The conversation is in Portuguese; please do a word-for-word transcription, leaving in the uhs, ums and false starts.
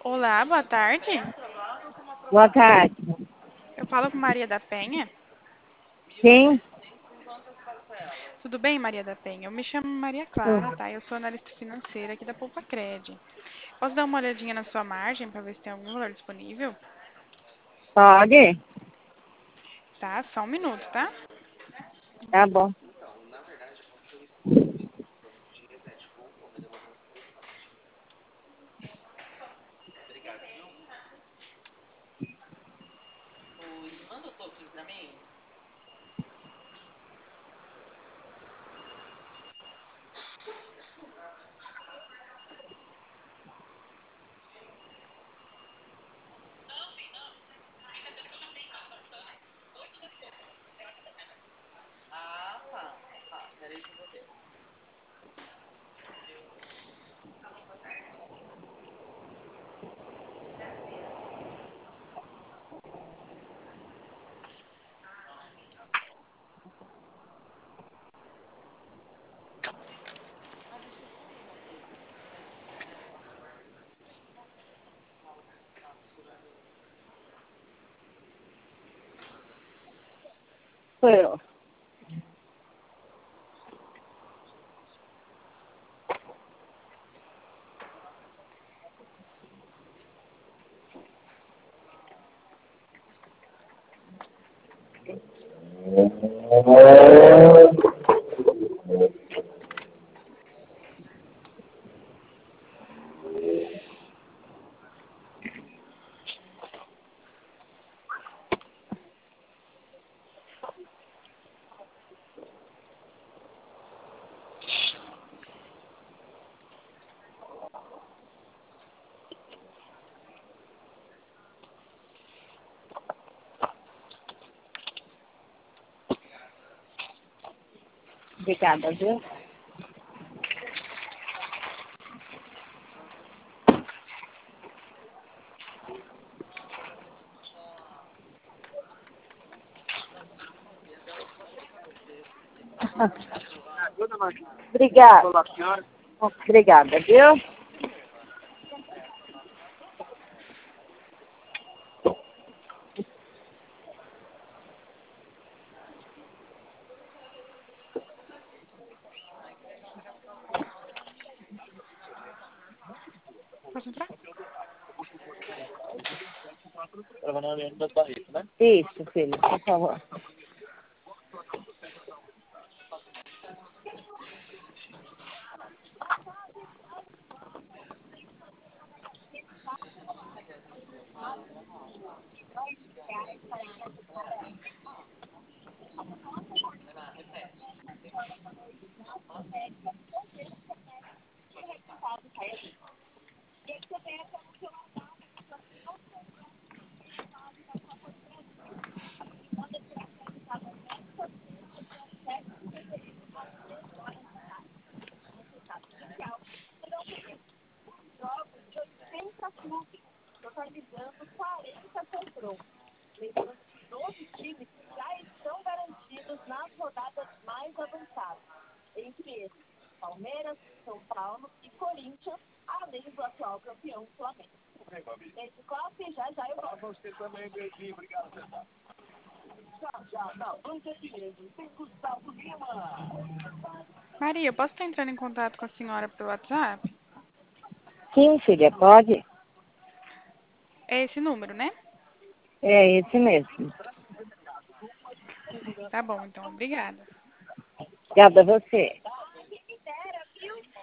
Olá, boa tarde. Boa tarde. Eu falo com Maria da Penha. Sim? Tudo bem, Maria da Penha? Eu me chamo Maria Clara, tá? Eu sou analista financeira aqui da Poupa Cred. Posso dar uma olhadinha na sua margem para ver se tem algum valor disponível? Pode? Tá, só um minuto, tá? Tá bom. Sou eu. Obrigada, viu? Obrigada. Obrigada, viu? Posso entrar? Isso, filho, por favor. Maria, eu posso estar entrando em contato com a senhora pelo WhatsApp? Sim, filha, pode? É esse número, né? É esse mesmo. Tá bom, então, obrigada. Obrigada a você.